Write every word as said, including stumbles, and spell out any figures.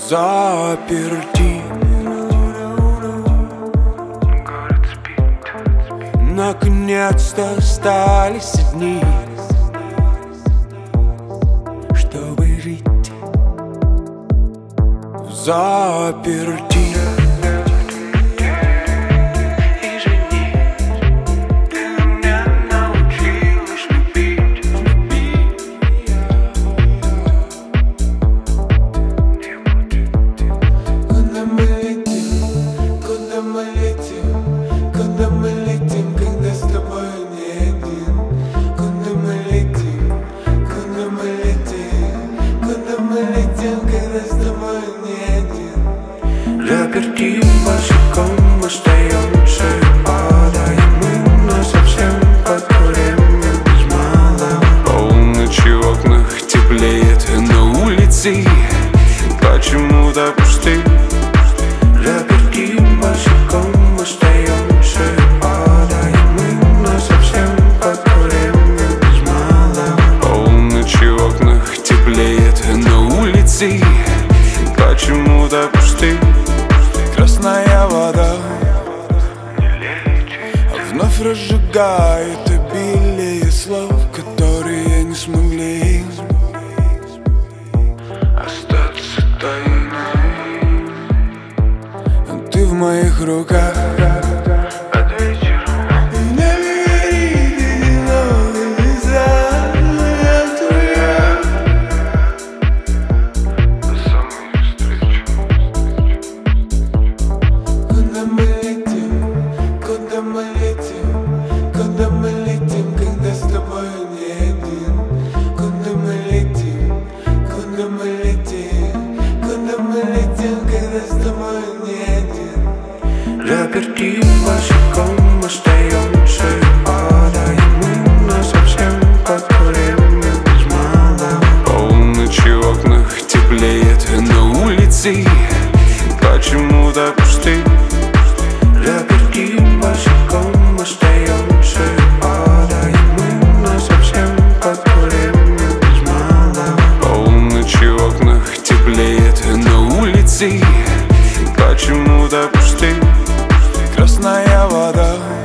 заперти. Наконец-то остались дни, чтобы жить в заперти. Заперти босиком остаемся и падаем мы, но совсем как время без мала. Полночи в окнах теплеет, на улице почему-то пусты. Заперти босиком остаемся и падаем мы, но совсем как время без мала. Полночи в окнах теплеет, на улице почему-то пусты. Красная вода вновь разжигает обилие слов, которые не смогли остаться тайной. Ты в моих руках. Заперти босиком остаемся и падаем мы, но совсем как время без мала. Полночи в окнах теплеет, на улице почему-то пусты. Заперти босиком остаемся и падаем мы, но совсем как время без мала. Полночи в окнах теплеет, на улице почему-то пусты. Красная вода